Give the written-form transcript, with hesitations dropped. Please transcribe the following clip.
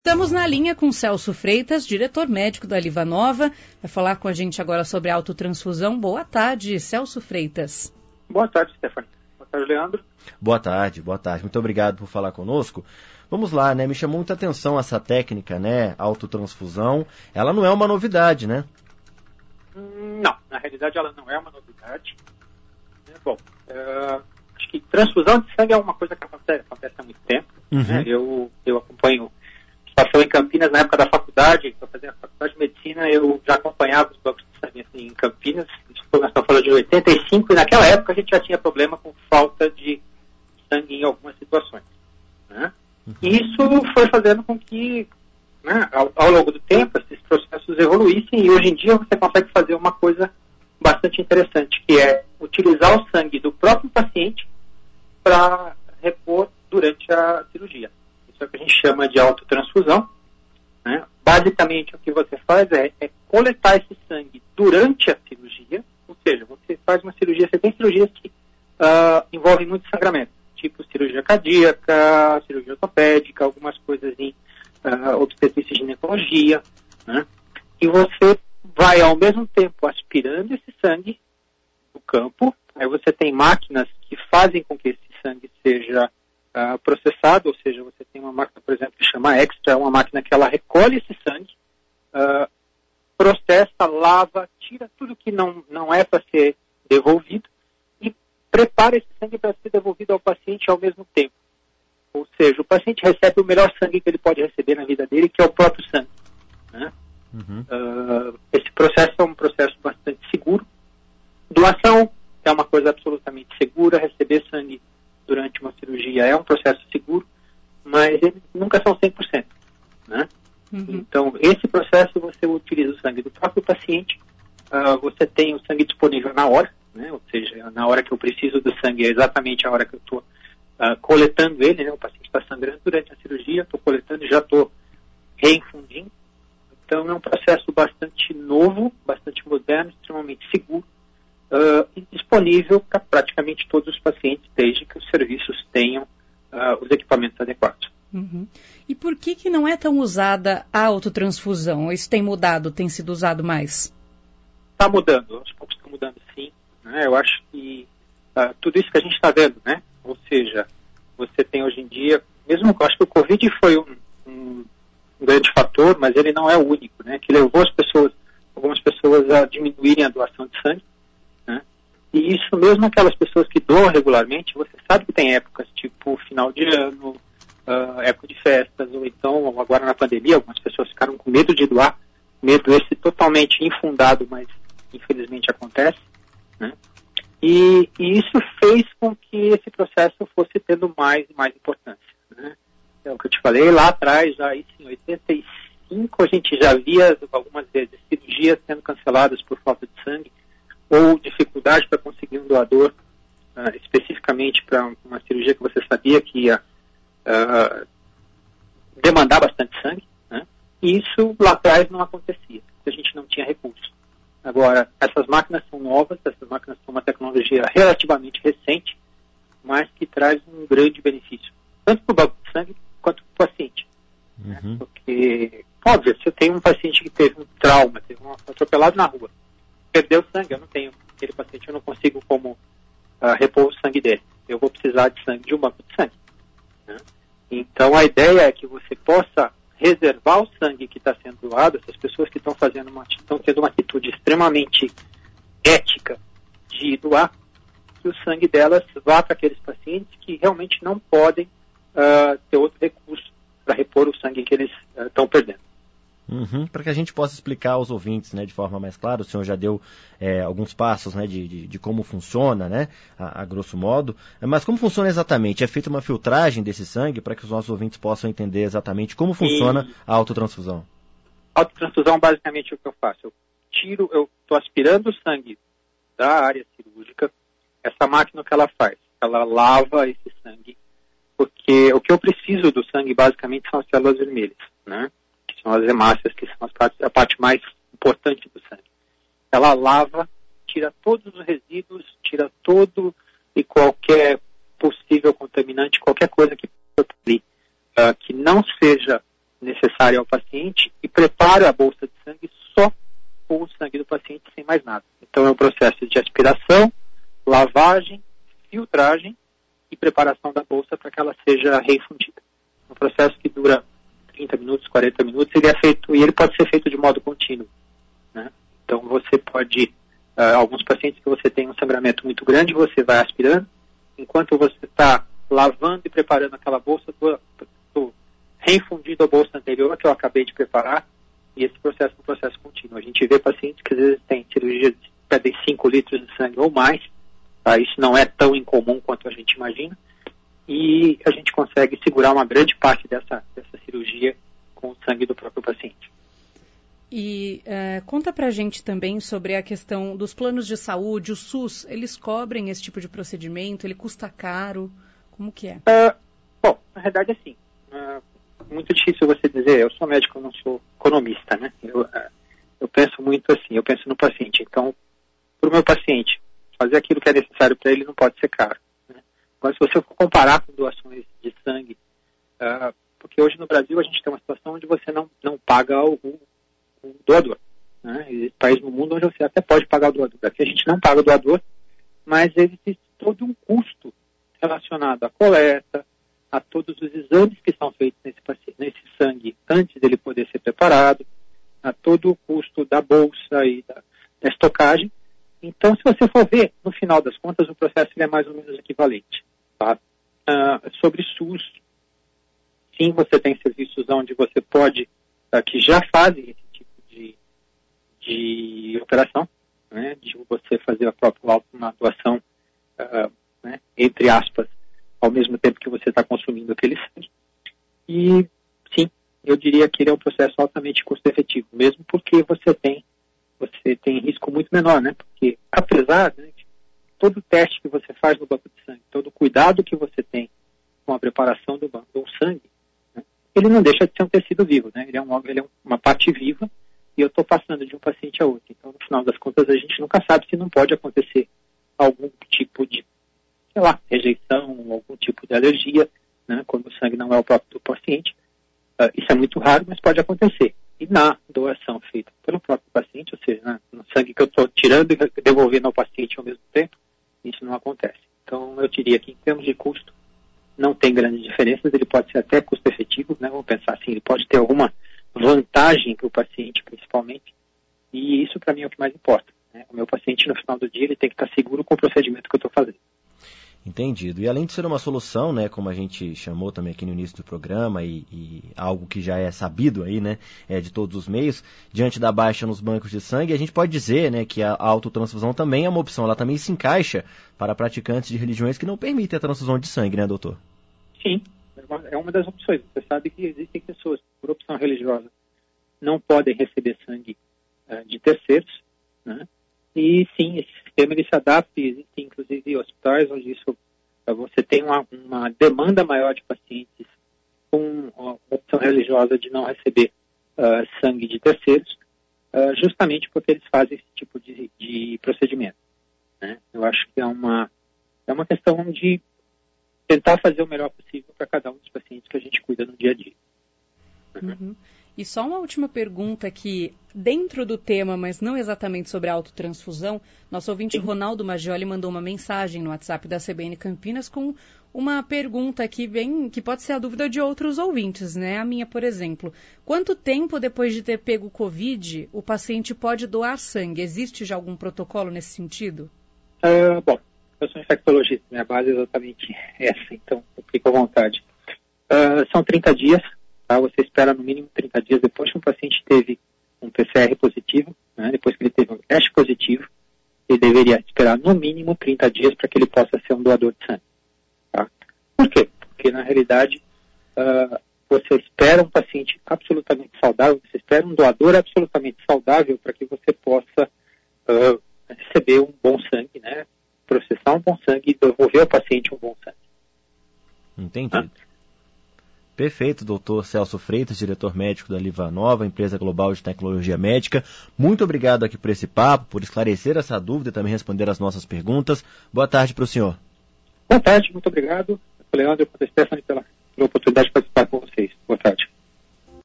Estamos na linha com Celso Freitas, diretor médico da LivaNova. Vai falar com a gente agora sobre autotransfusão. Boa tarde, Celso Freitas. Boa tarde, Stefania. Boa tarde, Leandro. Boa tarde. Muito obrigado por falar conosco. Vamos lá, né? Me chamou muita atenção essa técnica, né? Autotransfusão. Ela não é uma novidade, né? Não, na realidade ela não é uma novidade. Bom, acho que transfusão de sangue é uma coisa que acontece há muito tempo. Uhum. Né? Eu acompanho situação em Campinas na época da faculdade, para fazer a faculdade de medicina, eu já acompanhava os bancos de sangue assim, em Campinas. Nós estamos falando de 85 e naquela época a gente já tinha problema com falta de sangue em algumas situações. Né? Uhum. E isso foi fazendo com que, né, ao longo do tempo, esses processos evoluíssem e hoje em dia você consegue fazer uma coisa bastante interessante, que é utilizar o sangue do próprio paciente para repor durante a cirurgia. Isso é o que a gente chama de autotransfusão. Né? Basicamente, o que você faz é coletar esse sangue durante a cirurgia, ou seja, você faz uma cirurgia, você tem cirurgias que envolvem muito sangramento, tipo cirurgia cardíaca, cirurgia ortopédica, algumas coisas em obstetrícia e ginecologia, né? E você vai ao mesmo tempo aspirando esse sangue do campo, aí você tem máquinas que fazem com que esse sangue seja processado, ou seja, você tem uma máquina, por exemplo, que chama Extra, é uma máquina que ela recolhe esse sangue, processa, lava, tira tudo que não é para ser devolvido e prepara esse sangue para ser devolvido ao paciente ao mesmo tempo. Ou seja, o paciente recebe o melhor sangue que ele pode receber na vida dele, que é o próprio sangue. Né? Uhum. Esse processo é um processo bastante seguro. Doação é uma coisa absolutamente segura, receber sangue durante uma cirurgia é um processo seguro, mas eles nunca são 100%. Né? Uhum. Então, esse processo você utiliza o sangue do próprio paciente, você tem o sangue disponível na hora, né? Ou seja, na hora que eu preciso do sangue é exatamente a hora que eu estou coletando ele, né? O paciente está sangrando durante a cirurgia, estou coletando e já estou reinfundindo. Então, é um processo bastante novo, bastante moderno, extremamente seguro, e disponível para praticamente todos os pacientes, desde que os serviços tenham os equipamentos adequados. Uhum. E por que não é tão usada a autotransfusão? Isso tem mudado, tem sido usado mais? Está mudando, aos poucos está mudando sim. Né? Eu acho que tudo isso que a gente está vendo, né? Ou seja, você tem hoje em dia, mesmo eu acho que o Covid foi um grande fator, mas ele não é o único, né? Que levou algumas pessoas a diminuírem a doação de sangue. E isso mesmo aquelas pessoas que doam regularmente, você sabe que tem épocas tipo final de ano, época de festas, ou então agora na pandemia, algumas pessoas ficaram com medo de doar, medo esse totalmente infundado, mas infelizmente acontece, né? E isso fez com que esse processo fosse tendo mais e mais importância, né? É o que eu te falei lá atrás, já isso em 85 a gente já via algumas vezes cirurgias sendo canceladas por falta de sangue, ou dificuldade para conseguir um doador, especificamente para uma cirurgia que você sabia que ia demandar bastante sangue, né? E isso lá atrás não acontecia, a gente não tinha recurso. Agora, essas máquinas são novas, essas máquinas são uma tecnologia relativamente recente, mas que traz um grande benefício, tanto para o banco de sangue quanto para o paciente. Uhum. Né? Porque, óbvio, se eu tenho um paciente que teve um trauma, teve um atropelado na rua, perdeu sangue, eu não tenho aquele paciente, eu não consigo como repor o sangue dele. Eu vou precisar de sangue de um banco de sangue. Né? Então a ideia é que você possa reservar o sangue que está sendo doado, essas pessoas que estão tendo uma atitude extremamente ética de doar, que o sangue delas vá para aqueles pacientes que realmente não podem ter outro recurso para repor o sangue que eles estão perdendo. Uhum, para que a gente possa explicar aos ouvintes, né, de forma mais clara, o senhor já deu alguns passos, né, de como funciona, né, a grosso modo, mas como funciona exatamente? É feita uma filtragem desse sangue para que os nossos ouvintes possam entender exatamente como funciona a autotransfusão? A autotransfusão, basicamente, é o que eu faço. Eu estou aspirando o sangue da área cirúrgica, essa máquina, o que ela faz? Ela lava esse sangue, porque o que eu preciso do sangue, basicamente, são as células vermelhas, né? São as hemácias, que são a parte mais importante do sangue. Ela lava, tira todos os resíduos, tira todo e qualquer possível contaminante, qualquer coisa que ali, que não seja necessária ao paciente e prepara a bolsa de sangue só com o sangue do paciente, sem mais nada. Então é um processo de aspiração, lavagem, filtragem e preparação da bolsa para que ela seja reifundida. Um processo que dura 30 minutos, 40 minutos, ele pode ser feito de modo contínuo, né? Então você pode, alguns pacientes que você tem um sangramento muito grande, você vai aspirando, enquanto você está lavando e preparando aquela bolsa, estou reinfundindo a bolsa anterior que eu acabei de preparar, e esse processo é um processo contínuo. A gente vê pacientes que às vezes têm cirurgia de pedem 5 litros de sangue ou mais, tá? Isso não é tão incomum quanto a gente imagina, e a gente consegue segurar uma grande parte dessa cirurgia com o sangue do próprio paciente. E conta pra gente também sobre a questão dos planos de saúde, o SUS, eles cobrem esse tipo de procedimento, ele custa caro, como que é? Bom, na verdade assim, muito difícil você dizer, eu sou médico, eu não sou economista, né? Eu penso muito assim, eu penso no paciente. Então, para o meu paciente, fazer aquilo que é necessário para ele não pode ser caro, né? Mas se você for comparar com doações de sangue, porque hoje no Brasil a gente tem uma situação onde você não paga o doador, né? Existe país no mundo onde você até pode pagar o doador. Aqui a gente não paga o doador, mas existe todo um custo relacionado à coleta, a todos os exames que são feitos nesse sangue antes dele poder ser preparado, a todo o custo da bolsa e da estocagem. Então, se você for ver, no final das contas, o processo é mais ou menos equivalente, tá? Sobre SUS, sim, você tem serviços onde você pode, que já fazem esse tipo de operação, né, de você fazer uma doação, né, entre aspas, ao mesmo tempo que você está consumindo aquele sangue. E, sim, eu diria que ele é um processo altamente custo-efetivo, mesmo porque você tem risco muito menor, né? Porque, apesar de todo o teste que você faz no banco de sangue, todo o cuidado que você tem com a preparação do sangue, né, ele não deixa de ser um tecido vivo, né? Ele é uma parte viva e eu estou passando de um paciente a outro. Então, no final das contas, a gente nunca sabe se não pode acontecer algum tipo de, sei lá, rejeição, algum tipo de alergia, né, quando o sangue não é o próprio do paciente. Isso é muito raro, mas pode acontecer. E na doação feita pelo próprio paciente, ou seja, né, no sangue que eu estou tirando e devolvendo ao paciente ao mesmo tempo, isso não acontece. Então, eu diria que em termos de custo, não tem grandes diferenças, ele pode ser até custo-efetivo, né, vamos pensar assim, ele pode ter alguma vantagem para o paciente, principalmente, e isso para mim é o que mais importa, né? O meu paciente, no final do dia, ele tem que estar seguro com o procedimento que eu estou fazendo. Entendido. E além de ser uma solução, né, como a gente chamou também aqui no início do programa e algo que já é sabido aí, né, de todos os meios, diante da baixa nos bancos de sangue, a gente pode dizer, né, que a autotransfusão também é uma opção, ela também se encaixa para praticantes de religiões que não permitem a transfusão de sangue, né, doutor? Sim, é uma das opções. Você sabe que existem pessoas que, por opção religiosa, não podem receber sangue de terceiros, né? E sim, esse sistema ele se adapta, e existem inclusive hospitais onde você tem uma demanda maior de pacientes com a opção religiosa de não receber sangue de terceiros, justamente porque eles fazem esse tipo de procedimento, né? Eu acho que é uma questão de tentar fazer o melhor possível para cada um dos pacientes que a gente cuida no dia a dia. Uhum. E só uma última pergunta aqui, dentro do tema, mas não exatamente sobre a autotransfusão, nosso ouvinte Ronaldo Maggioli mandou uma mensagem no WhatsApp da CBN Campinas com uma pergunta aqui que pode ser a dúvida de outros ouvintes, né? A minha, por exemplo. Quanto tempo depois de ter pego Covid o paciente pode doar sangue? Existe já algum protocolo nesse sentido? Bom, eu sou infectologista, minha base é exatamente essa, então eu fico à vontade. São 30 dias. Você espera no mínimo 30 dias depois que um paciente teve um PCR positivo, né, depois que ele teve um teste positivo, ele deveria esperar no mínimo 30 dias para que ele possa ser um doador de sangue. Tá? Por quê? Porque na realidade você espera um paciente absolutamente saudável, você espera um doador absolutamente saudável para que você possa receber um bom sangue, né, processar um bom sangue e devolver ao paciente um bom sangue. Entendido. Perfeito, doutor Celso Freitas, diretor médico da LivaNova, empresa global de tecnologia médica. Muito obrigado aqui por esse papo, por esclarecer essa dúvida e também responder as nossas perguntas. Boa tarde para o senhor. Boa tarde, muito obrigado, Leandro, por Stephanie, pela oportunidade de participar com vocês. Boa tarde.